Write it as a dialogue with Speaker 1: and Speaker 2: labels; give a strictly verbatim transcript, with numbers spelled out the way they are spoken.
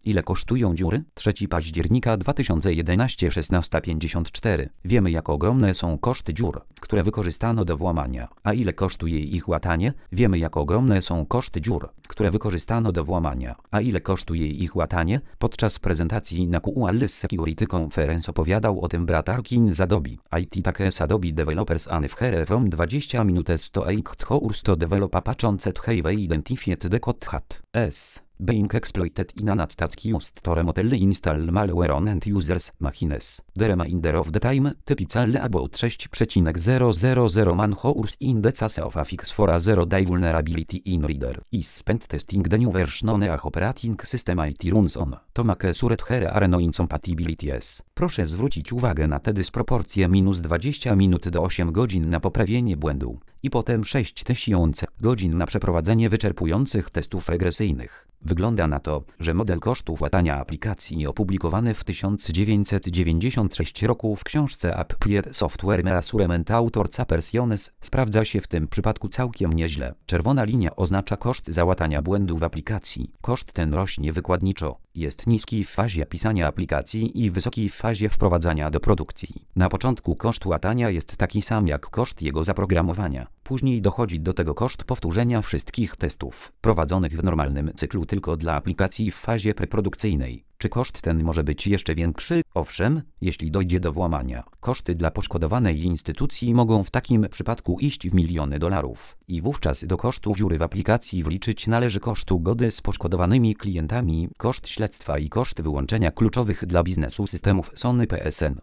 Speaker 1: Ile kosztują dziury? trzeciego października dwa tysiące jedenastego, szesnasta pięćdziesiąt cztery. Wiemy, jak ogromne są koszty dziur, które wykorzystano do włamania. A ile kosztuje ich łatanie? Wiemy, jak ogromne są koszty dziur, które wykorzystano do włamania. A ile kosztuje ich łatanie? Podczas prezentacji na Q A L Security Conference opowiadał o tym brat Arkin z Adobe. I T Takes Adobe Developers and Here from dwadzieścia minutes to eight hours to develop a patch on set have identified the code hat. S. Being exploited in an attack used to remotely install malware on end users machines. The remainder of the time, typically about six point zero zero zero man hours in the chase of a fix for a zero-day vulnerability in reader, is spent testing the new version on a operating system I T runs on. To make sure here are no incompatibilities. Proszę zwrócić uwagę na te dysproporcje minus dwadzieścia minut do osiem godzin na poprawienie błędu i potem sześć tysięcy godzin na przeprowadzenie wyczerpujących testów regresyjnych. Wygląda na to, że model kosztów łatania aplikacji opublikowany w tysiąc dziewięćset dziewięćdziesiątym trzecim roku w książce Applied Software Measurement Authors Appraisals sprawdza się w tym przypadku całkiem nieźle. Czerwona linia oznacza koszt załatania błędu w aplikacji. Koszt ten rośnie wykładniczo. Jest niski w fazie pisania aplikacji i wysoki w fazie wprowadzania do produkcji. Na początku koszt łatania jest taki sam jak koszt jego zaprogramowania. Później dochodzi do tego koszt powtórzenia wszystkich testów prowadzonych w normalnym cyklu tylko dla aplikacji w fazie preprodukcyjnej. Czy koszt ten może być jeszcze większy? Owszem, jeśli dojdzie do włamania. Koszty dla poszkodowanej instytucji mogą w takim przypadku iść w miliony dolarów. I wówczas do kosztu dziury w aplikacji wliczyć należy koszt ugody z poszkodowanymi klientami, koszt śledztwa i koszt wyłączenia kluczowych dla biznesu systemów Sony P S N.